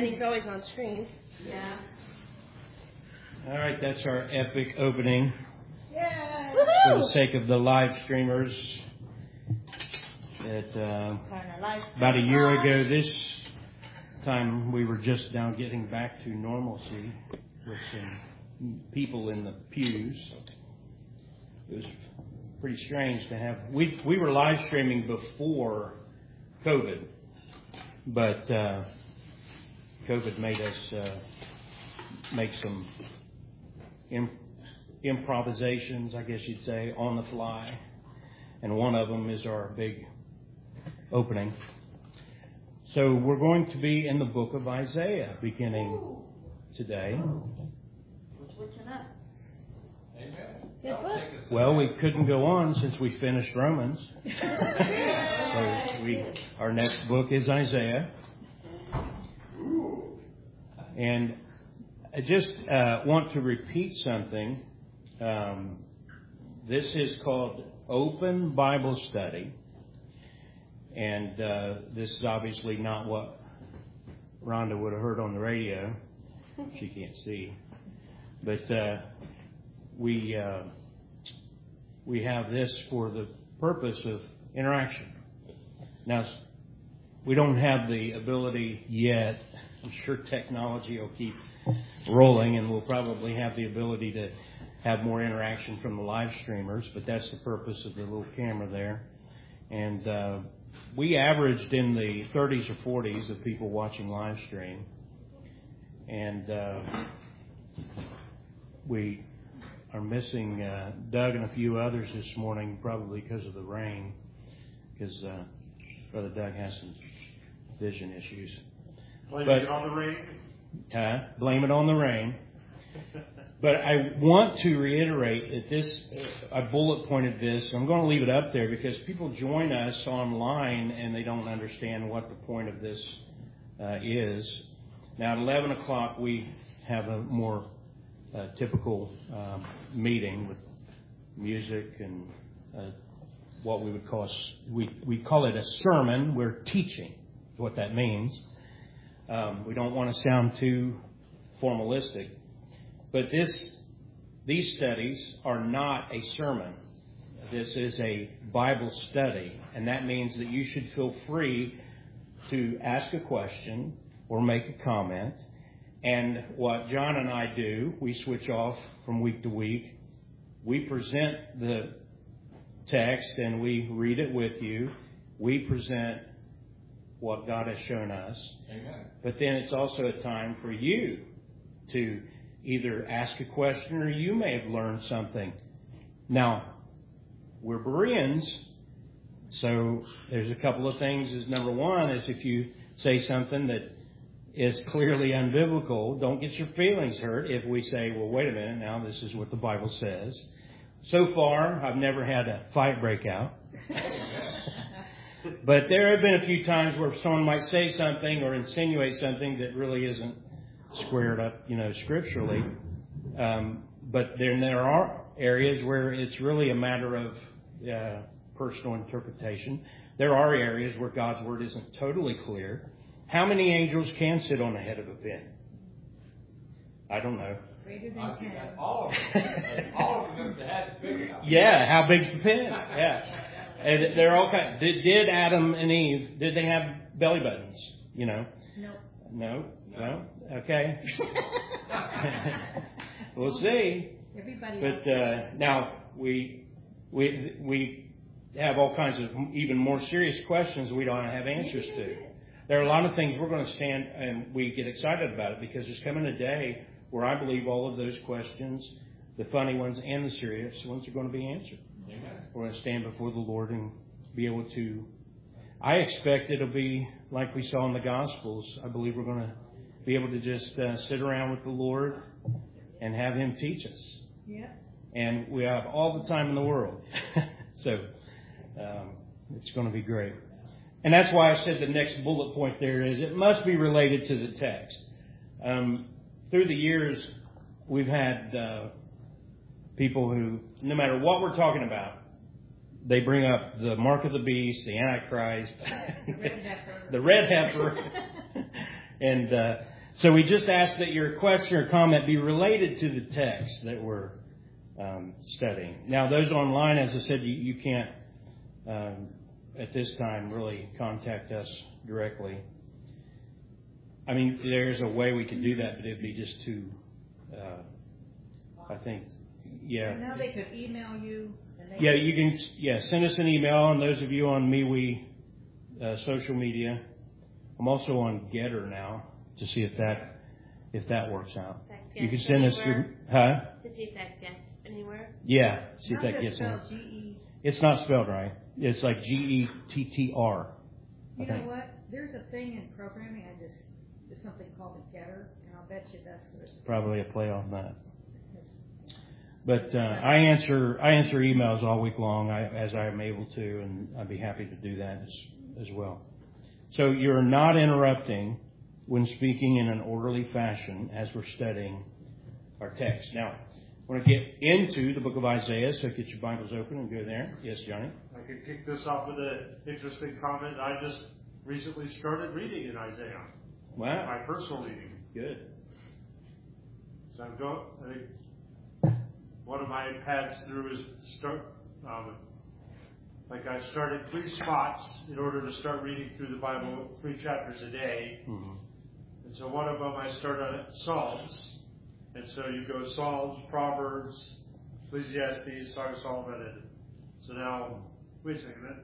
ending's always on screen. Yeah. All right, that's our epic opening. Yay! For the sake of the live streamers, about a year ago this time we were just now getting back to normalcy with some people in the pews. It was pretty strange to have. We were live streaming before COVID, but COVID made us make some improvisations, I guess you'd say, on the fly. And one of them is our big opening. So we're going to be in the book of Isaiah beginning today. Switching up. Amen. Well, we couldn't go on since we finished Romans. So our next book is Isaiah. And I just want to repeat something. This is called Open Bible Study. And this is obviously not what Rhonda would have heard on the radio. She can't see. But we have this for the purpose of interaction. Now, we don't have the ability yet. I'm sure technology will keep rolling, and we'll probably have the ability to have more interaction from the live streamers, but that's the purpose of the little camera there. And we averaged in the 30s or 40s of people watching live stream. And we are missing Doug and a few others this morning, probably because of the rain, because Brother Doug has some vision issues. Blame it on the rain? Blame it on the rain. But I want to reiterate that this, I bullet pointed this. I'm going to leave it up there because people join us online and they don't understand what the point of this is. Now at 11 o'clock we have a more typical meeting with music and what we would call, we call it a sermon. We're teaching is what that means. We don't want to sound too formalistic. But these studies are not a sermon. This is a Bible study. And that means that you should feel free to ask a question or make a comment. And what John and I do, we switch off from week to week. We present the text and we read it with you. We present what God has shown us. Amen. But then it's also a time for you to either ask a question or you may have learned something. Now, we're Bereans, so there's a couple of things. Number one is if you say something that is clearly unbiblical, don't get your feelings hurt if we say, well, wait a minute, now this is what the Bible says. So far, I've never had a fight break out. But there have been a few times where someone might say something or insinuate something that really isn't squared up, scripturally. But then there are areas where it's really a matter of personal interpretation. There are areas where God's Word isn't totally clear. How many angels can sit on the head of a pin? I don't know. Greater than 10. All of them. All of them had to figure out. Yeah, how big's the pin? Yeah. And they're all kind. Did Adam and Eve, did they have belly buttons? No. Well, okay. We'll see. Everybody But else. now we have all kinds of even more serious questions we don't have answers to. There are a lot of things we're going to stand and we get excited about it because there's coming a day where I believe all of those questions, the funny ones and the serious ones, are going to be answered. Amen. We're going to stand before the Lord and be able to. I expect it'll be like we saw in the Gospels. I believe we're going to be able to just sit around with the Lord and have Him teach us. Yeah. And we have all the time in the world. So it's going to be great. And that's why I said the next bullet point there is it must be related to the text. Through the years, we've had people who, no matter what we're talking about, they bring up the mark of the beast, the Antichrist, Red heifer. the red heifer. And So we just ask that your question or comment be related to the text that we're studying. Now, those online, as I said, you can't at this time really contact us directly. I mean, there's a way we could do that, but it'd be just too, I think, yeah. And now they could email you. Yeah, you can. Yeah, send us an email. And those of you on MeWe social media, I'm also on Getter now to see if that works out. You can send us your To see if that gets anywhere. Yeah, see if that gets in. It's not spelled right. It's like Gettr. You know what? There's a thing in programming. There's something called a getter, and I'll bet you that's what it's. Probably a play on that. But I answer emails all week long as I am able to, and I'd be happy to do that as well. So you're not interrupting when speaking in an orderly fashion as we're studying our text. Now, I want to get into the book of Isaiah, so get your Bibles open and go there. Yes, Johnny? I could kick this off with an interesting comment. I just recently started reading in Isaiah. Wow. My personal reading. Good. So I'm going. I think one of my paths through is start. I started 3 spots in order to start reading through the Bible, 3 chapters a day. Mm-hmm. And so one of them I started at Psalms. And so you go Psalms, Proverbs, Ecclesiastes, Song of Solomon, and so now, wait a second.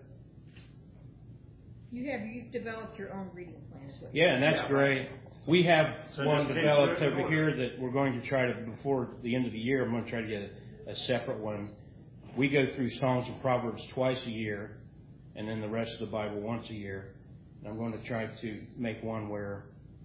You've developed your own reading plan. Yeah, and that's great. We have one developed over order. here that we're going to try to, before the end of the year, I'm going to try to get a separate one. We go through Psalms and Proverbs twice a year, and then the rest of the Bible once a year. And I'm going to try to make one where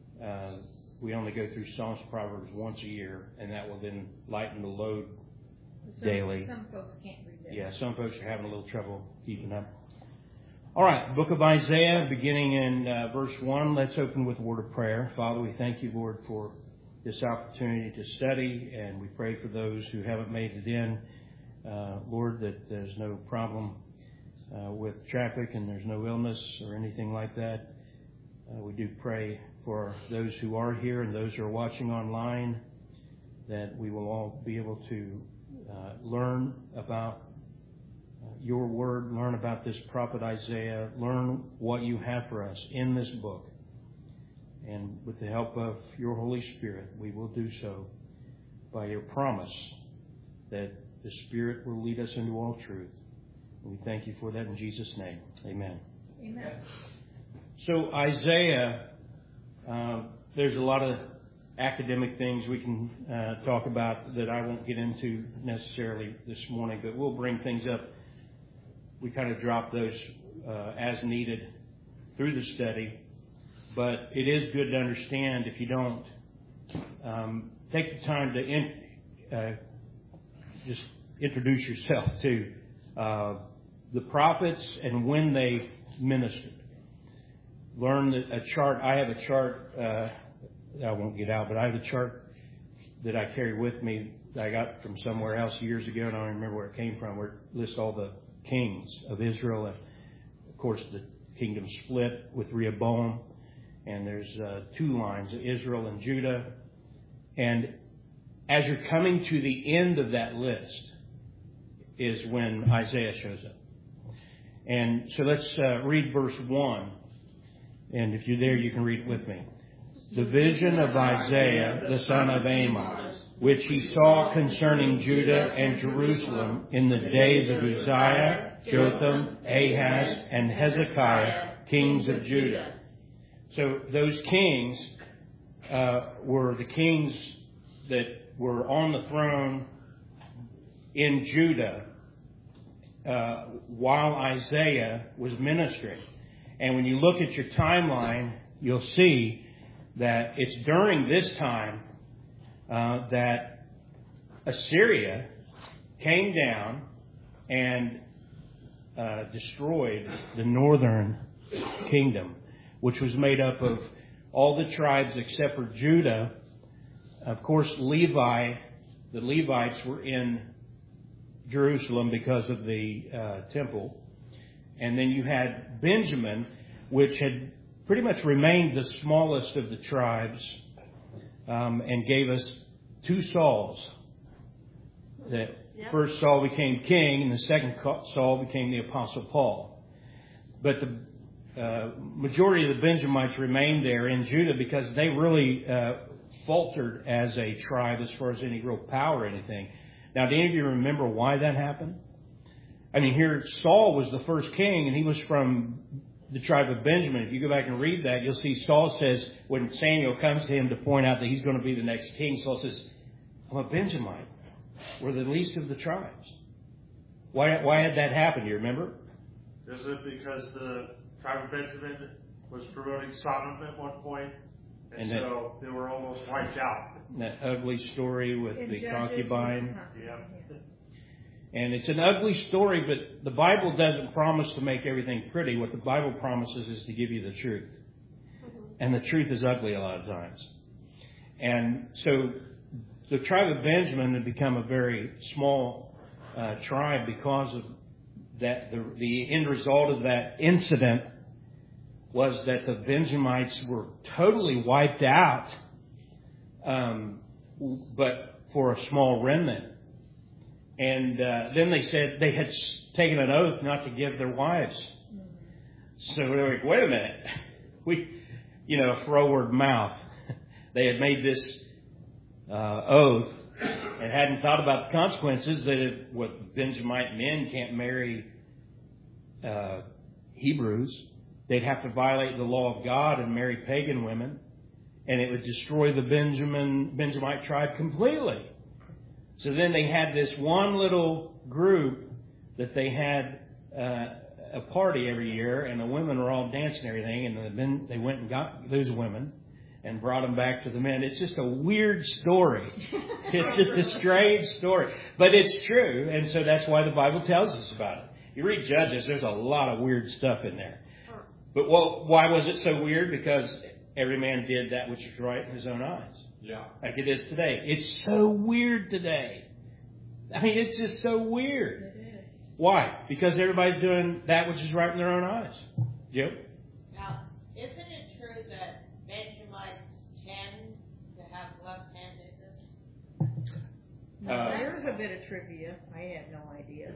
we only go through Psalms and Proverbs once a year, and that will then lighten the load daily. Some folks can't read that. Yeah, some folks are having a little trouble keeping up. All right, book of Isaiah, beginning in verse 1. Let's open with a word of prayer. Father, we thank you, Lord, for this opportunity to study, and we pray for those who haven't made it in. Lord, that there's no problem with traffic and there's no illness or anything like that. We do pray for those who are here and those who are watching online, that we will all be able to learn about your word, learn about this prophet Isaiah, learn what you have for us in this book. And with the help of your Holy Spirit, we will do so by your promise that the Spirit will lead us into all truth. And we thank you for that in Jesus' name. Amen. Amen. So Isaiah, there's a lot of academic things we can talk about that I won't get into necessarily this morning, but we'll bring things up. We kind of drop those as needed through the study. But it is good to understand, if you don't, take the time to just introduce yourself to the prophets and when they ministered. Learn a chart. I have a chart I won't get out, but I have a chart that I carry with me that I got from somewhere else years ago, and I don't remember where it came from, where it lists all the kings of Israel. And of course, the kingdom split with Rehoboam, and there's 2 lines, Israel and Judah. And as you're coming to the end of that list is when Isaiah shows up. And so let's read verse 1. And if you're there, you can read it with me. The vision of Isaiah, the son of Amos, which he saw concerning Judah and Jerusalem in the days of Uzziah, Jotham, Ahaz, and Hezekiah, kings of Judah. So those kings were the kings that were on the throne in Judah while Isaiah was ministering. And when you look at your timeline, you'll see that it's during this time that Assyria came down and destroyed the northern kingdom, which was made up of all the tribes except for Judah. Of course, the Levites were in Jerusalem because of the temple. And then you had Benjamin, which had pretty much remained the smallest of the tribes and gave us 2 Sauls. The Yep. first Saul became king, and the second Saul became the Apostle Paul. But the majority of the Benjamites remained there in Judah because they really faltered as a tribe as far as any real power or anything. Now, do any of you remember why that happened? I mean, here Saul was the first king, and he was from the tribe of Benjamin. If you go back and read that, you'll see Saul says, when Samuel comes to him to point out that he's going to be the next king, Saul says, I'm a Benjamite. We're the least of the tribes. Why had that happen? Do you remember? Is it because the tribe of Benjamin was promoting Sodom at one point, and so they were almost wiped out? That ugly story with the concubine. Yeah. And it's an ugly story, but the Bible doesn't promise to make everything pretty. What the Bible promises is to give you the truth. And the truth is ugly a lot of times. And so the tribe of Benjamin had become a very small tribe because of that. The end result of that incident was that the Benjamites were totally wiped out, but for a small remnant. And then they said they had taken an oath not to give their wives. So they're like, wait a minute. A froward mouth. They had made this oath and hadn't thought about the consequences that what Benjamite men can't marry Hebrews. They'd have to violate the law of God and marry pagan women. And it would destroy the Benjamite tribe completely. So then they had this one little group that they had a party every year, and the women were all dancing and everything, and then they went and got those women and brought them back to the men. It's just a weird story. It's just a strange story. But it's true, and so that's why the Bible tells us about it. You read Judges, there's a lot of weird stuff in there. But why was it so weird? Because every man did that which was right in his own eyes. Yeah. Like it is today. It's so weird today. I mean, it's just so weird. Why? Because everybody's doing that which is right in their own eyes. Joe? Now, isn't it true that Benjamites tend to have left-handedness? There's a bit of trivia. I had no idea.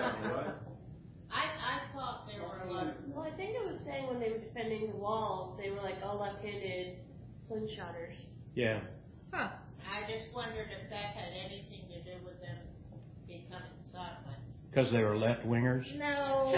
I thought there were a lot of... Well, I think it was saying when they were defending the walls, they were like all left-handed slingshotters. Yeah. Huh. I just wondered if that had anything to do with them becoming Sodomites. Because they were left-wingers? No.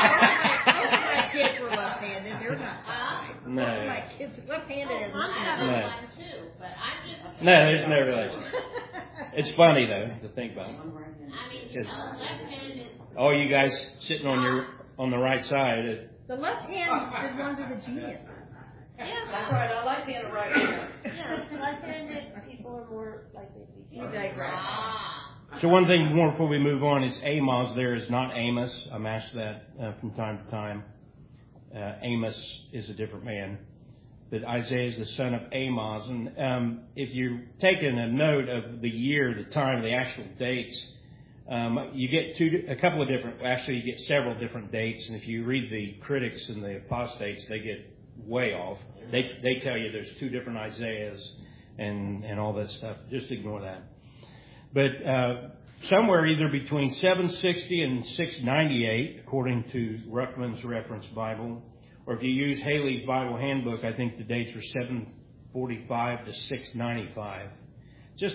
My kids were left-handed. They're not. No. My kids are left-handed. Oh, and I have No. one too, but I'm just... No, there's no relation. It's funny, though, to think about. I mean, Yes. left-handed... All you guys sitting on the right side. The left-handed ones are the genius. Yeah, That's right. I like being a right-hander. Yeah, left-handed people are more likely to be You genius. digress. So one thing more before we move on is Amos there is not Amos. I'm asked that from time to time. Amos is a different man. But Isaiah is the son of Amos. And if you're taking a note of the year, the time, the actual dates, you get you get several different dates. And if you read the critics and the apostates, they get way off. They tell you there's 2 different Isaiahs and all that stuff. Just ignore that. But somewhere either between 760 and 698, according to Ruckman's Reference Bible, or if you use Haley's Bible Handbook, I think the dates are 745 to 695. Just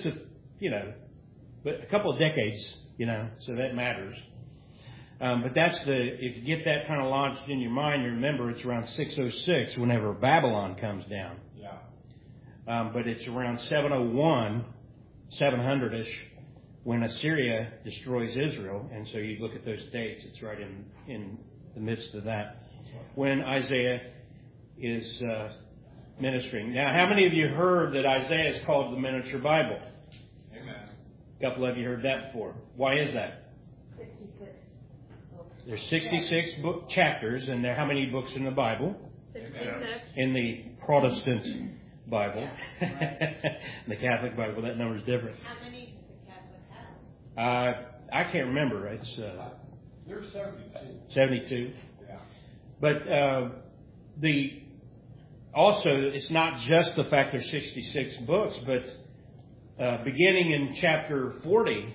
but a couple of decades, so that matters. But if you get that kind of lodged in your mind, you remember it's around 606 whenever Babylon comes down. Yeah. But it's around 701, 700-ish, when Assyria destroys Israel. And so you look at those dates, it's right in the midst of that, when Isaiah is ministering. Now, how many of you heard that Isaiah is called the miniature Bible? Amen. A couple of you heard that before. Why is that? 66. There's 66 book chapters, and there are how many books in the Bible? 66. In the Protestant Bible. In the Catholic Bible, that number is different. How many does the Catholic have? I can't remember. It's There's 72. 72. Yeah. But also, it's not just the fact there's 66 books, but beginning in chapter 40,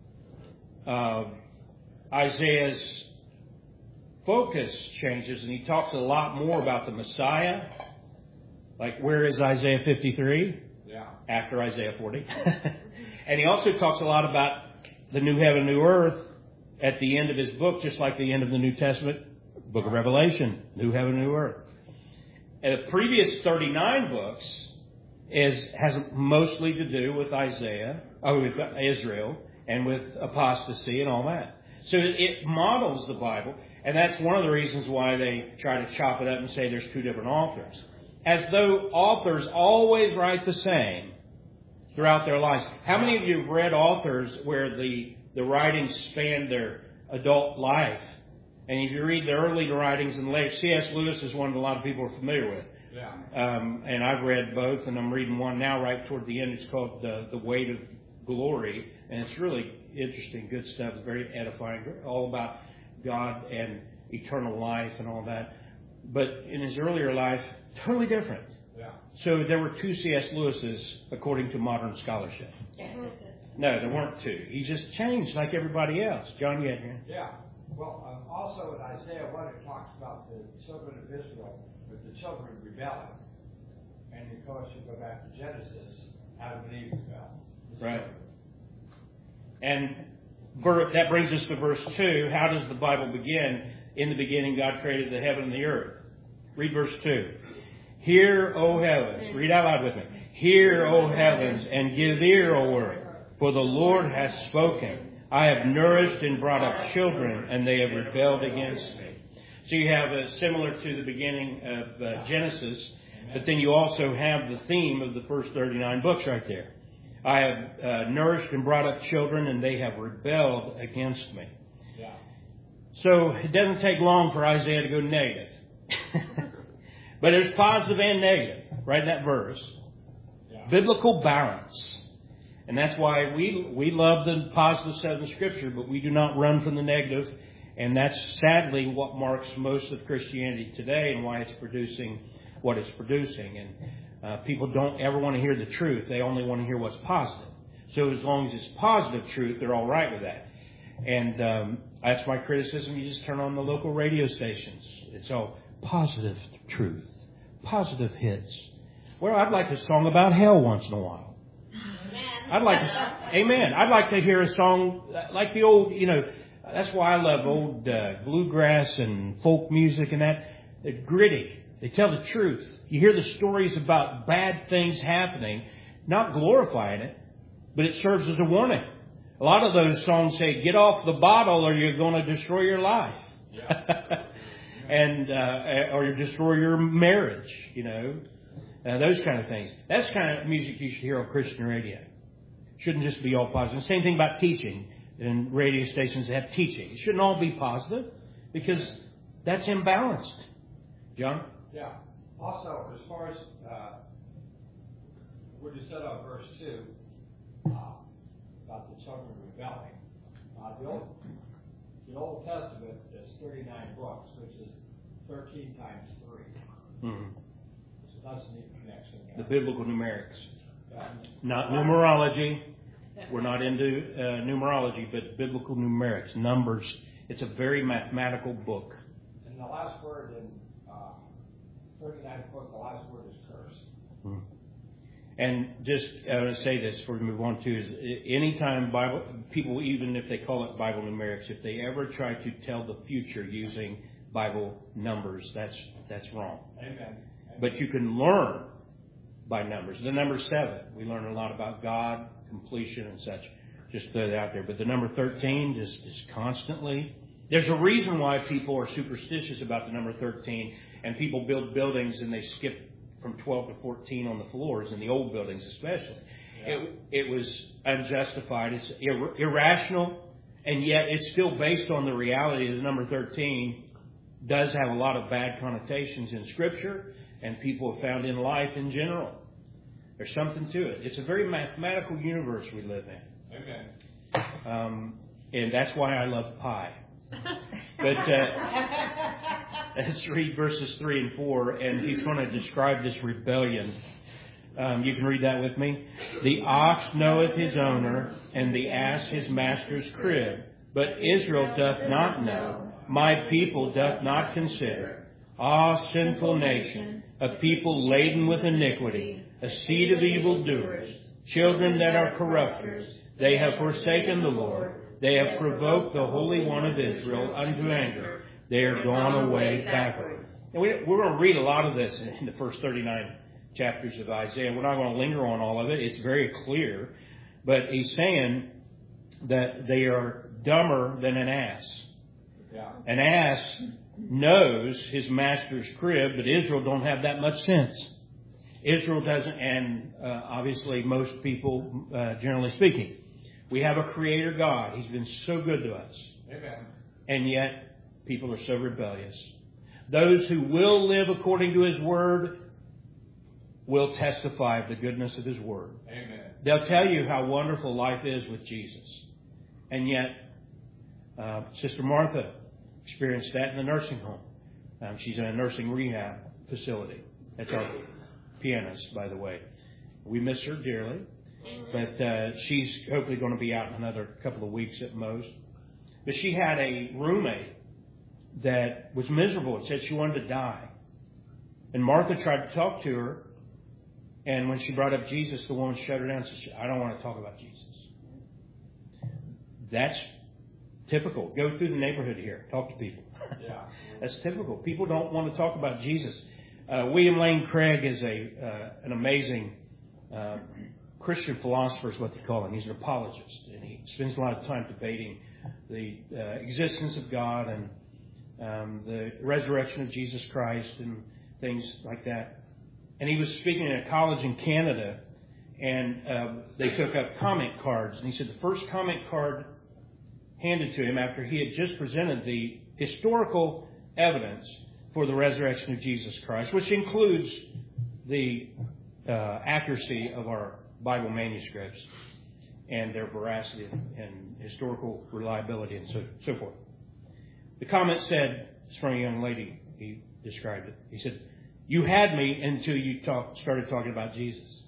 Isaiah's focus changes, and he talks a lot more about the Messiah. Like, where is Isaiah 53? Yeah. After Isaiah 40. And he also talks a lot about the new heaven, new earth at the end of his book, just like the end of the New Testament, book of Revelation, new heaven, new earth. And the previous 39 books has mostly to do with with Israel, and with apostasy and all that. So it models the Bible, and that's one of the reasons why they try to chop it up and say there's two different authors. As though authors always write the same throughout their lives. How many of you have read authors where the writings span their adult life? And if you read the early writings and later, C.S. Lewis is one that a lot of people are familiar with. Yeah. And I've read both, and I'm reading one now right toward the end. It's called The Weight of Glory, and it's really interesting, good stuff. It's very edifying, all about God and eternal life and all that. But in his earlier life, totally different. Yeah. So there were two C.S. Lewises, according to modern scholarship. No, there weren't two. He just changed like everybody else. John, you had your hand? Yeah. Well, also in Isaiah 1, it talks about the children of Israel, with the children rebelling. And of course, you go back to Genesis, Adam and Eve rebelled. Right. And that brings us to verse 2. How does the Bible begin? In the beginning, God created the heaven and the earth. Read verse 2. Hear, O heavens. Read out loud with me. Hear, O heavens, and give ear, O earth. For the Lord hath spoken. I have nourished and brought up children, and they have rebelled against me. So you have similar to the beginning of Genesis, but then you also have the theme of the first 39 books right there. I have nourished and brought up children, and they have rebelled against me. Yeah. So it doesn't take long for Isaiah to go negative. But there's positive and negative right in that verse. Yeah. Biblical balance. And that's why we love the positive side of the Scripture, but we do not run from the negative. And that's sadly what marks most of Christianity today, and why it's producing what it's producing. And people don't ever want to hear the truth. They only want to hear what's positive. So as long as it's positive truth, they're all right with that. And that's my criticism. You just turn on the local radio stations. It's all positive truth, positive hits. Well, I'd like a song about hell once in a while. Amen. I'd like to hear a song like the old, that's why I love old bluegrass and folk music and that. They're gritty. They tell the truth. You hear the stories about bad things happening, not glorifying it, but it serves as a warning. A lot of those songs say, get off the bottle or you're going to destroy your life. Yeah. Or you destroy your marriage, those kind of things. That's the kind of music you should hear on Christian radio. Shouldn't just be all positive. Same thing about teaching. And radio stations that have teaching. It shouldn't all be positive because that's imbalanced. John? Yeah. Also, as far as what you said on verse 2 about the children rebelling, the Old Testament is 39 books, which is 13 times 3. Mm-hmm. So that's a neat connection there. The biblical numerics. Not numerology. We're not into numerology, but biblical numerics, numbers. It's a very mathematical book. And the last word in 39 book, the last word is curse. Hmm. And just I want to say this before we move on too, is anytime Bible people, even if they call it Bible numerics, if they ever try to tell the future using Bible numbers, that's wrong. Amen. But you can learn by numbers. The number 7, we learn a lot about God, completion and such. Just throw that out there. But the number 13 just is constantly. There's a reason why people are superstitious about the number 13, and people build buildings and they skip from 12 to 14 on the floors in the old buildings especially. Yeah. It was unjustified. It's irrational, and yet it's still based on the reality that the number 13 does have a lot of bad connotations in Scripture, and people have found in life in general. There's something to it. It's a very mathematical universe we live in. Amen. And that's why I love pie. But Let's read verses 3 and 4, and he's going to describe this rebellion. You can read that with me. The ox knoweth his owner, and the ass his master's crib. But Israel doth not know, my people doth not consider. Ah, sinful nation, a people laden with iniquity, a seed of evildoers, children that are corrupters. They have forsaken the Lord. They have provoked the Holy One of Israel unto anger. They are gone away backward. And we're going to read a lot of this in the first 39 chapters of Isaiah. We're not going to linger on all of it. It's very clear. But he's saying that they are dumber than an ass. Yeah. An ass knows his master's crib, but Israel don't have that much sense. Israel doesn't, and obviously most people, generally speaking. We have a creator God. He's been so good to us. Amen. And yet, people are so rebellious. Those who will live according to His Word will testify of the goodness of His Word. Amen. They'll tell you how wonderful life is with Jesus. And yet, Sister Martha experienced that in the nursing home. She's in a nursing rehab facility. That's our pianist, by the way. We miss her dearly. But she's hopefully going to be out in another couple of weeks at most. But she had a roommate that was miserable and said she wanted to die. And Martha tried to talk to her. And when she brought up Jesus, the woman shut her down and said, I don't want to talk about Jesus. That's typical. Go through the neighborhood here. Talk to people. Yeah. That's typical. People don't want to talk about Jesus. William Lane Craig is an amazing Christian philosopher is what they call him. He's an apologist, and he spends a lot of time debating the existence of God and the resurrection of Jesus Christ and things like that. And he was speaking at a college in Canada, and they took up comment cards. And he said the first comment card handed to him after he had just presented the historical evidence for the resurrection of Jesus Christ, which includes the accuracy of our Bible manuscripts and their veracity and historical reliability and so forth. The comment said, it's from a young lady, he described it. He said, you had me until you started talking about Jesus.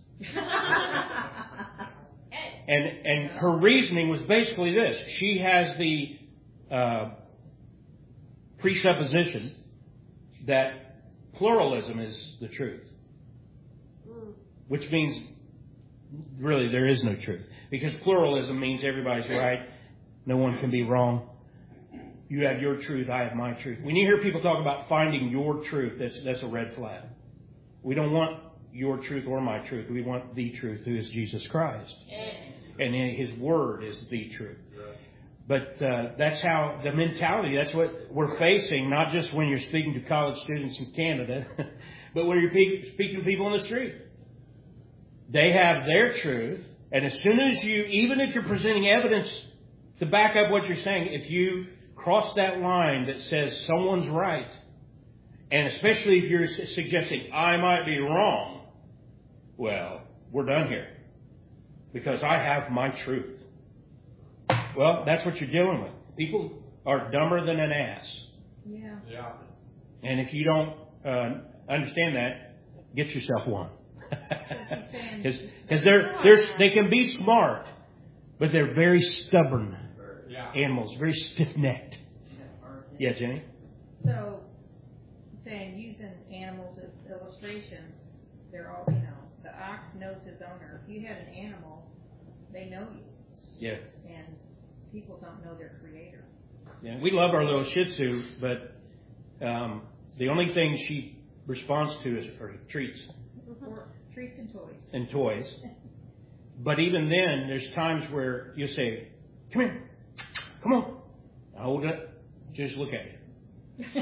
And her reasoning was basically this. She has the presupposition that pluralism is the truth, which means really there is no truth, because pluralism means everybody's right, no one can be wrong. You have your truth, I have my truth. When you hear people talk about finding your truth, that's a red flag. We don't want your truth or my truth. We want the truth, who is Jesus Christ. And His Word is the truth. But that's how the mentality, that's what we're facing, not just when you're speaking to college students in Canada, but when you're speaking to people in the street. They have their truth, and as soon as even if you're presenting evidence to back up what you're saying, if you cross that line that says someone's right, and especially if you're suggesting I might be wrong, well, we're done here, because I have my truth. Well, that's what you're dealing with. People are dumber than an ass. Yeah. Yeah. And if you don't understand that, get yourself one. Because they can be smart, but they're very stubborn animals, very stiff-necked. Yeah, Jenny? So, saying using animals as illustrations, they're all, the ox knows his owner. If you had an animal, they know you. Yeah. And people don't know their creator. Yeah, we love our little Shih Tzu, but the only thing she responds to is her treats. Or treats and toys. And toys. But even then, there's times where you say, come here, come on. I hold it, just look at you.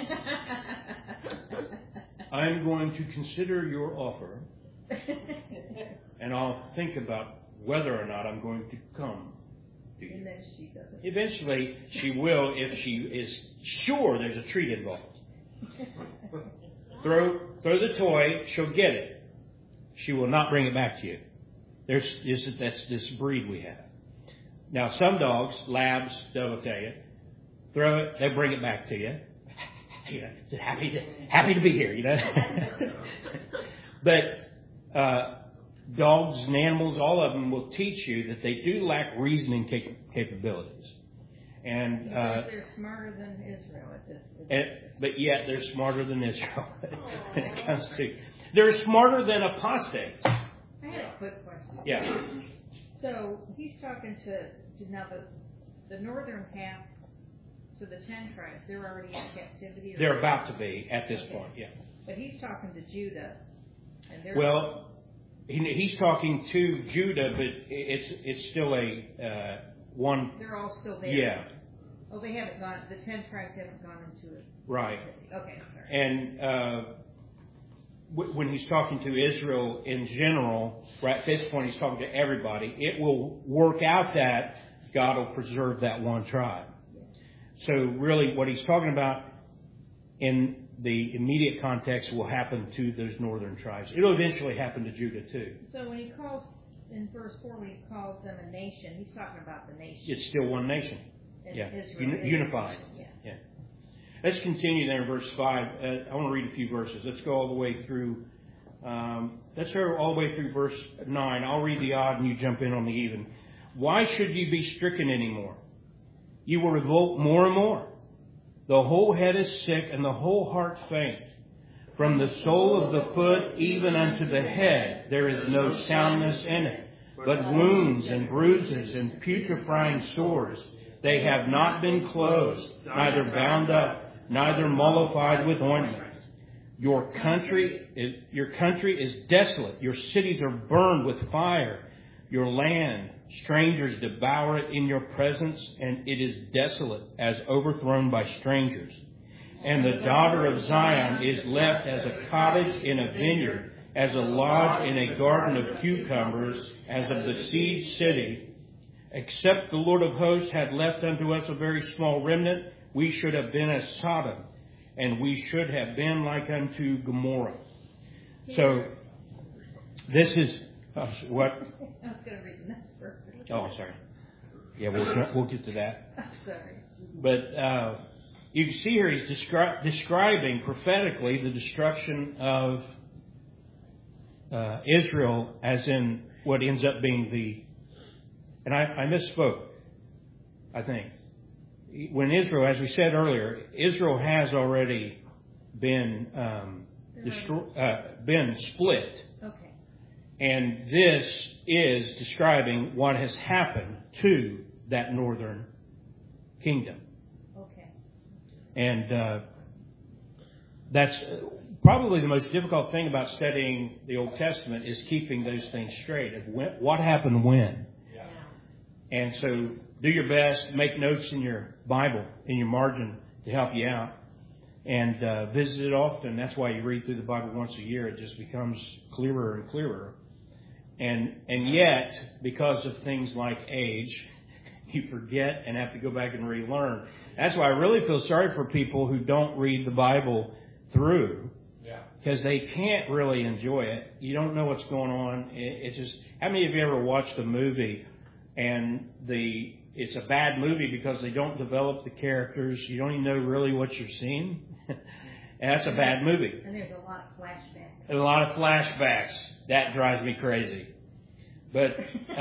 I'm going to consider your offer, and I'll think about whether or not I'm going to come to you. And then she doesn't. Eventually, she will if she is sure there's a treat involved. Throw the toy, she'll get it. She will not bring it back to you. That's this breed we have. Now, some dogs, labs, they'll tell you, throw it, they'll bring it back to you. You know, just happy to be here. You know, but dogs and animals, all of them will teach you that they do lack reasoning capabilities, and they're smarter than Israel at this. But yet they're smarter than Israel when it comes to. They're smarter than apostates. I had a quick question. Yeah. So he's talking to now the northern half. So the 10 tribes, they're already in captivity. They're about to be at this point. Yeah. But he's talking to Judah, and they're he's talking to Judah, but it's still a one. They're all still there. Yeah. Oh, they haven't gone. The 10 tribes haven't gone into it. Right. Okay. Sorry. And when he's talking to Israel in general, right at this point, he's talking to everybody. It will work out that God will preserve that one tribe. So really, what he's talking about in the immediate context will happen to those northern tribes. It'll eventually happen to Judah too. So when he calls in verse 4, when he calls them a nation, he's talking about the nation. It's still one nation. And Yeah. Israel Unified. Yeah. Let's continue there in verse 5. I want to read a few verses. Let's go all the way through. Let's go all the way through verse 9. I'll read the odd and you jump in on the even. Why should you be stricken anymore? You will revolt more and more. The whole head is sick and the whole heart faint. From the sole of the foot even unto the head there is no soundness in it, but wounds and bruises and putrefying sores. They have not been closed, neither bound up, neither mollified with ointment. Your country is desolate. Your cities are burned with fire. Your land, strangers devour it in your presence, and it is desolate as overthrown by strangers. And the daughter of Zion is left as a cottage in a vineyard, as a lodge in a garden of cucumbers, as of the sieged city. Except the Lord of hosts had left unto us a very small remnant, we should have been as Sodom, and we should have been like unto Gomorrah. So, this is what? I was going to read the next verse. Oh, sorry. Yeah, we'll get to that. I'm sorry. But you can see here he's describing prophetically the destruction of Israel, as in what ends up being the. And I misspoke, I think. When Israel, as we said earlier, Israel has already been been split. Okay. And this is describing what has happened to that northern kingdom. Okay. And that's probably the most difficult thing about studying the Old Testament is keeping those things straight. What happened when? And so do your best, make notes in your Bible, in your margin to help you out. And visit it often. That's why you read through the Bible once a year. It just becomes clearer and clearer. And yet, because of things like age, you forget and have to go back and relearn. That's why I really feel sorry for people who don't read the Bible through. Because they can't really enjoy it. You don't know what's going on. It just. How many of you ever watched a movie and it's a bad movie because they don't develop the characters? You don't even know really what you're seeing. And that's a bad movie. And there's a lot of flashbacks. A lot of flashbacks. That drives me crazy. But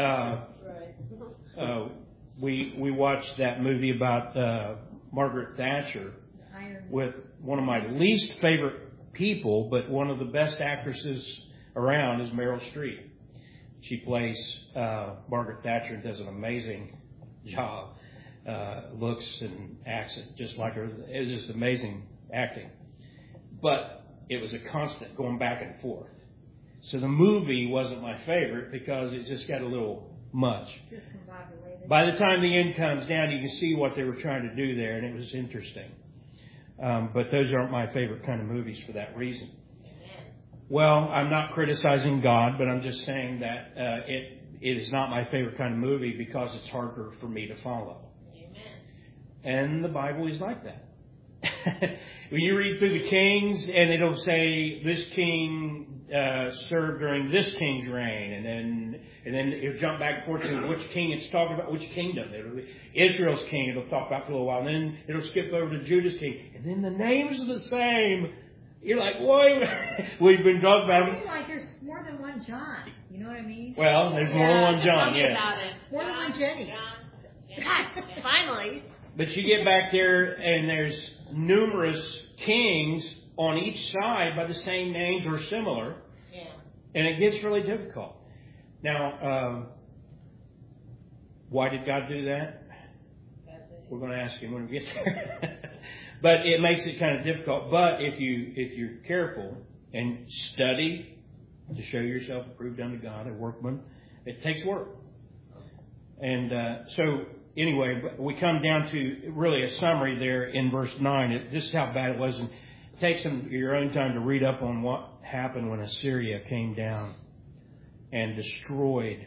we watched that movie about Margaret Thatcher with one of my least favorite people, but one of the best actresses around is Meryl Streep. She plays Margaret Thatcher and does an amazing job. Looks and acts just like her. It's just amazing acting. But it was a constant going back and forth. So the movie wasn't my favorite because it just got a little much. By the time the end comes down, you can see what they were trying to do there, and it was interesting. But those aren't my favorite kind of movies for that reason. Well, I'm not criticizing God, but I'm just saying that it is not my favorite kind of movie because it's harder for me to follow. Amen. And the Bible is like that. when you read through the kings, and it'll say this king served during this king's reign, and then it'll jump back and forth to which king it's talking about, which kingdom. It'll be Israel's king. It'll talk about for a little while, and then it'll skip over to Judah's king, and then the names are the same. You're like, why? We've been talking about I feel like there's more than one John. You know what I mean? Well, there's more than one John, Tell me yeah. about it. More than one Jenny. Finally. But you get back there, and there's numerous kings on each side by the same names or similar, Yeah. and it gets really difficult. Now, why did God do that? We're going to ask Him when we get there. But it makes it kind of difficult. But if you're careful and study to show yourself approved unto God, a workman, it takes work. And so anyway, we come down to really a summary there in verse 9. This is how bad it was. And take your own time to read up on what happened when Assyria came down and destroyed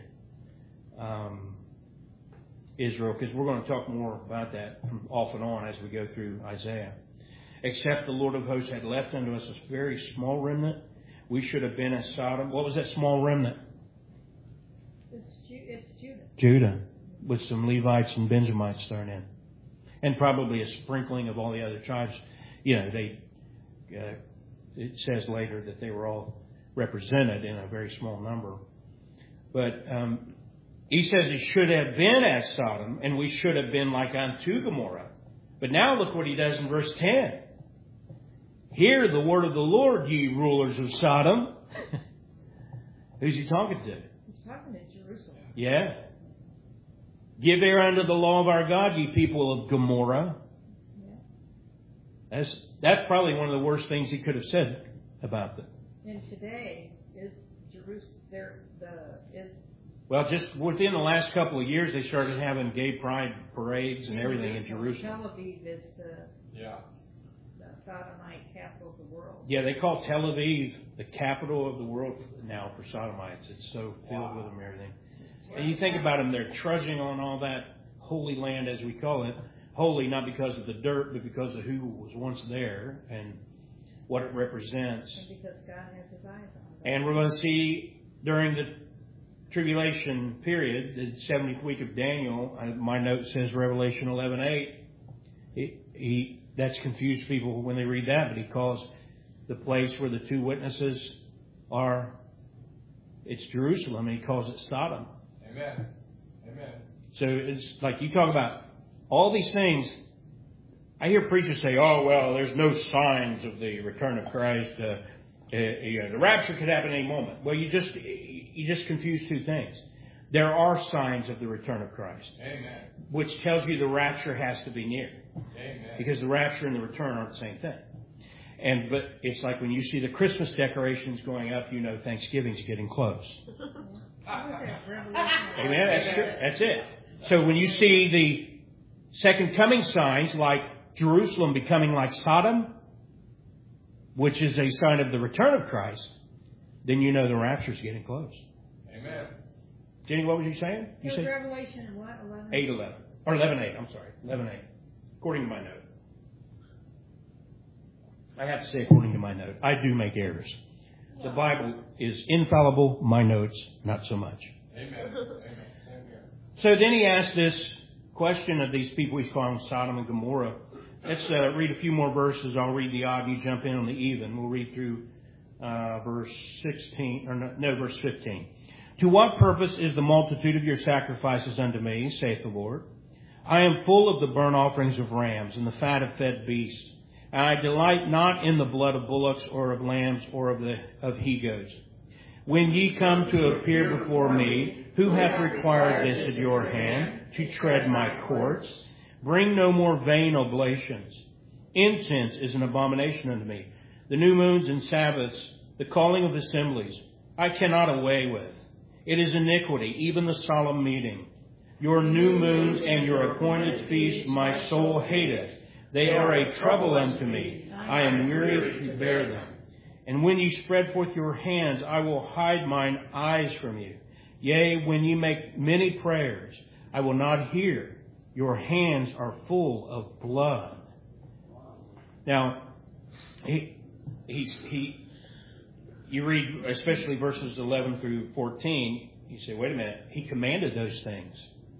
Israel, because we're going to talk more about that from off and on as we go through Isaiah. Except the Lord of hosts had left unto us a very small remnant, we should have been as Sodom. What was that small remnant? It's Judah. Judah, with some Levites and Benjamites thrown in, and probably a sprinkling of all the other tribes. You know, it says later that they were all represented in a very small number. But he says it should have been as Sodom, and we should have been like unto Gomorrah. But now look what he does in verse 10. Hear the word of the Lord, ye rulers of Sodom. Who's he talking to? He's talking to Jerusalem. Yeah. Give ear unto the law of our God, ye people of Gomorrah. Yeah. That's probably one of the worst things he could have said about them. And today is Jerusalem. Well, just within the last couple of years, they started having gay pride parades and everything in Jerusalem. Tel Aviv is the sodomite capital of the world. Yeah, they call Tel Aviv the capital of the world now for sodomites. It's so filled with them and everything. And you think about them, they're trudging on all that holy land, as we call it. Holy not because of the dirt, but because of who was once there and what it represents. And because God has His eyes on them. And we're going to see during the tribulation period, the 70th week of Daniel, my note says Revelation 11:8. That's confused people when they read that, but he calls the place where the two witnesses are, it's Jerusalem, and he calls it Sodom. Amen. Amen. So it's like you talk about all these things. I hear preachers say, oh, well, there's no signs of the return of Christ. The rapture could happen any moment. Well, you just confuse two things. There are signs of the return of Christ. Amen. Which tells you the rapture has to be near. Amen. Because the rapture and the return aren't the same thing. But it's like when you see the Christmas decorations going up, you know Thanksgiving's getting close. Amen. That's it. So when you see the second coming signs like Jerusalem becoming like Sodom, which is a sign of the return of Christ, then you know the rapture's getting close. Amen. Jenny, what was you saying? You It was said Revelation what? 11? 8:11. Or 11:8, I'm sorry. 11:8. According to my note. I have to say according to my note. I do make errors. The Bible is infallible. My notes, not so much. Amen. Amen. Same here. So then he asked this question of these people he's calling Sodom and Gomorrah. Let's read a few more verses. I'll read the odd and you jump in on the even. We'll read through verse 16, or no, verse 15. To what purpose is the multitude of your sacrifices unto me, saith the Lord? I am full of the burnt offerings of rams and the fat of fed beasts. And I delight not in the blood of bullocks or of lambs or of he-goats. When ye come to appear before me, who hath required this at your hand, to tread my courts? Bring no more vain oblations. Incense is an abomination unto me. The new moons and Sabbaths, the calling of assemblies, I cannot away with. It is iniquity, even the solemn meeting. Your new moons and your appointed feasts my soul hateth. They are a trouble unto me. I am weary to bear them. And when ye spread forth your hands, I will hide mine eyes from you. Yea, when ye make many prayers, I will not hear. Your hands are full of blood. Now, you read especially verses 11 through 14, you say, wait a minute, he commanded those things.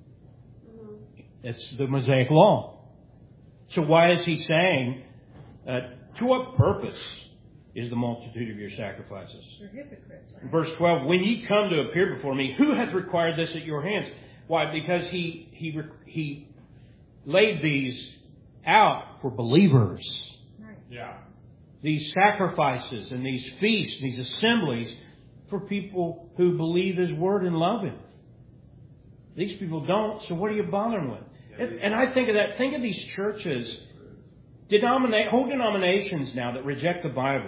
It's the Mosaic Law. So why is he saying, to what purpose is the multitude of your sacrifices? They're hypocrites, right? Verse 12, when ye come to appear before me, who hath required this at your hands? Why? Because he laid these out for believers. Right. Yeah. These sacrifices and these feasts, these assemblies for people who believe His Word and love Him. These people don't, so what are you bothering with? And I think of that. Think of these churches, whole denominations now that reject the Bible.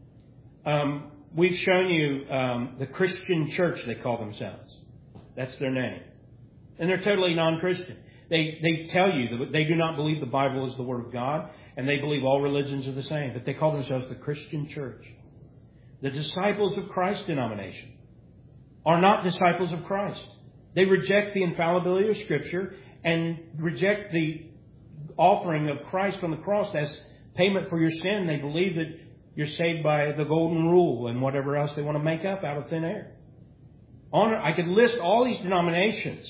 We've shown you the Christian church, they call themselves. That's their name. And they're totally non-Christian. They tell you that they do not believe the Bible is the Word of God, and they believe all religions are the same. But they call themselves the Christian church. The Disciples of Christ denomination are not disciples of Christ. They reject the infallibility of Scripture and reject the offering of Christ on the cross as payment for your sin. They believe that you're saved by the golden rule and whatever else they want to make up out of thin air. I could list all these denominations.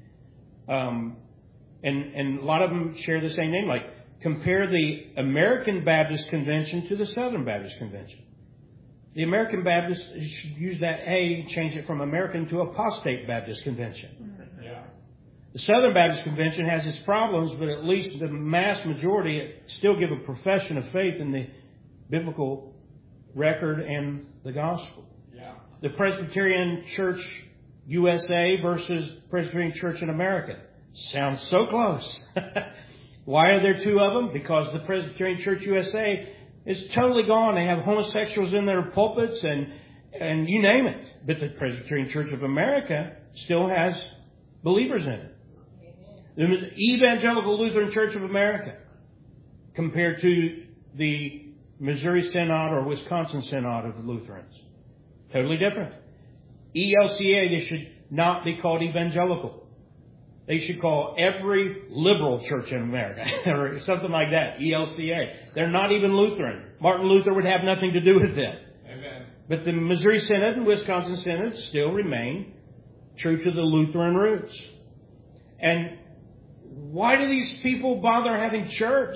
And a lot of them share the same name. Like, compare the American Baptist Convention to the Southern Baptist Convention. The American Baptist should use that A, change it from American to Apostate Baptist Convention. Yeah. The Southern Baptist Convention has its problems, but at least the mass majority still give a profession of faith in the biblical record and the gospel. Yeah. The Presbyterian Church USA versus Presbyterian Church in America. Sounds so close. Why are there two of them? Because the Presbyterian Church USA is totally gone. They have homosexuals in their pulpits and you name it. But the Presbyterian Church of America still has believers in it. The Evangelical Lutheran Church of America compared to the Missouri Synod or Wisconsin Synod of Lutherans. Totally different. ELCA, they should not be called evangelical. They should call every liberal church in America or something like that. ELCA. They're not even Lutheran. Martin Luther would have nothing to do with them. Amen. But the Missouri Synod and Wisconsin Synod still remain true to the Lutheran roots. And why do these people bother having church?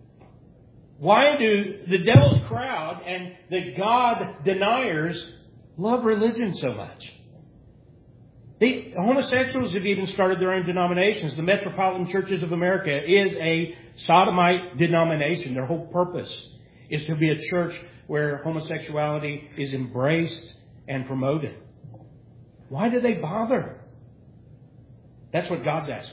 Why do the devil's crowd and the God deniers love religion so much? The homosexuals have even started their own denominations. The Metropolitan Churches of America is a sodomite denomination. Their whole purpose is to be a church where homosexuality is embraced and promoted. Why do they bother? That's what God's asking.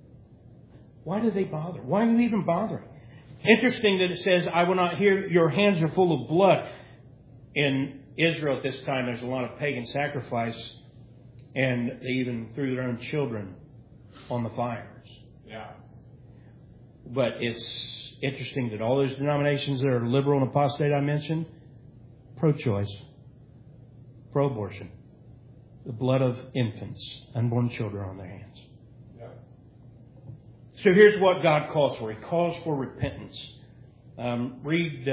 Why do they bother? Why are you even bothering? Interesting that it says, I will not hear, your hands are full of blood. In Israel at this time, there's a lot of pagan sacrifice, and they even threw their own children on the fires. Yeah. But it's interesting that all those denominations that are liberal and apostate I mentioned, pro-choice, pro-abortion, the blood of infants, unborn children on their hands. So here's what God calls for. He calls for repentance. Read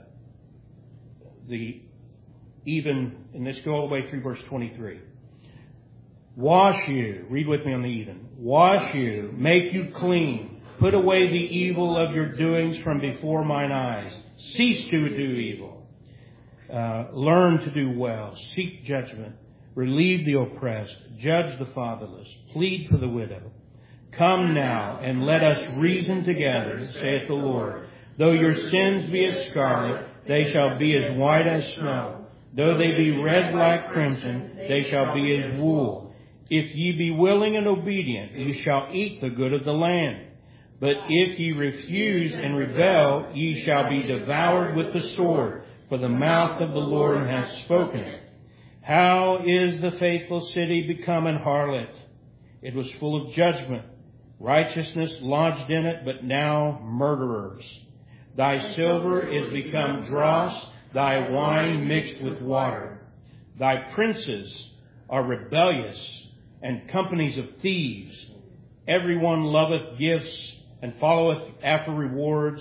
and let's go all the way through verse 23. Wash you, read with me on the even. Wash you, make you clean. Put away the evil of your doings from before mine eyes. Cease to do evil. Learn to do well. Seek judgment. Relieve the oppressed. Judge the fatherless. Plead for the widow. Come now, and let us reason together, saith the Lord. Though your sins be as scarlet, they shall be as white as snow. Though they be red like crimson, they shall be as wool. If ye be willing and obedient, ye shall eat the good of the land. But if ye refuse and rebel, ye shall be devoured with the sword, for the mouth of the Lord hath spoken it. How is the faithful city become an harlot? It was full of judgment. Righteousness lodged in it, but now murderers. Thy silver is become dross, thy wine mixed with water. Thy princes are rebellious, and companies of thieves. Everyone loveth gifts, and followeth after rewards.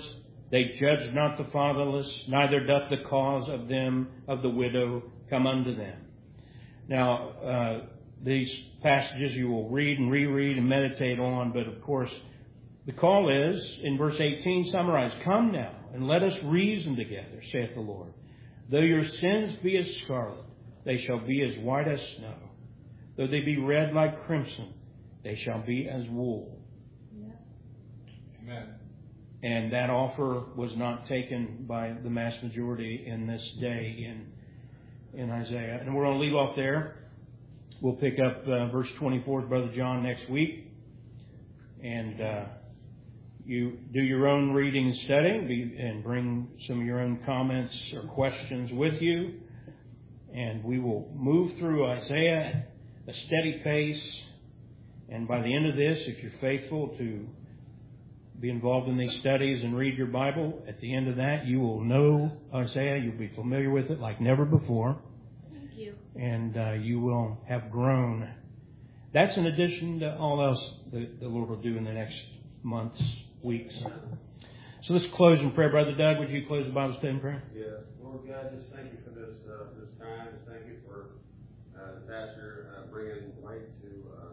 They judge not the fatherless, neither doth the cause of them of the widow come unto them. Now, these passages you will read and reread and meditate on, but of course, the call is, in verse 18, summarized, come now, and let us reason together, saith the Lord. Though your sins be as scarlet, they shall be as white as snow. Though they be red like crimson, they shall be as wool. Yeah. Amen. And that offer was not taken by the mass majority in this day in Isaiah. And we're going to leave off there. We'll pick up verse 24 with Brother John next week. And you do your own reading and studying and bring some of your own comments or questions with you. And we will move through Isaiah at a steady pace. And by the end of this, if you're faithful to be involved in these studies and read your Bible, at the end of that, you will know Isaiah. You'll be familiar with it like never before. Thank you. And you will have grown. That's in addition to all else that the Lord will do in the next months, weeks. So let's close in prayer. Brother Doug, would you close the Bible study in prayer? Yeah, Lord God, just thank you for this time. Just thank you for the pastor bringing light to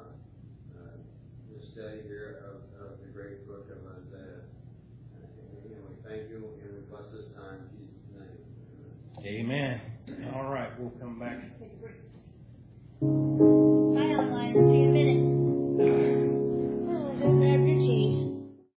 this study here of the great book of Isaiah. And we thank you and we bless this time in Jesus' name. Amen. All right, we'll come back. Take a break.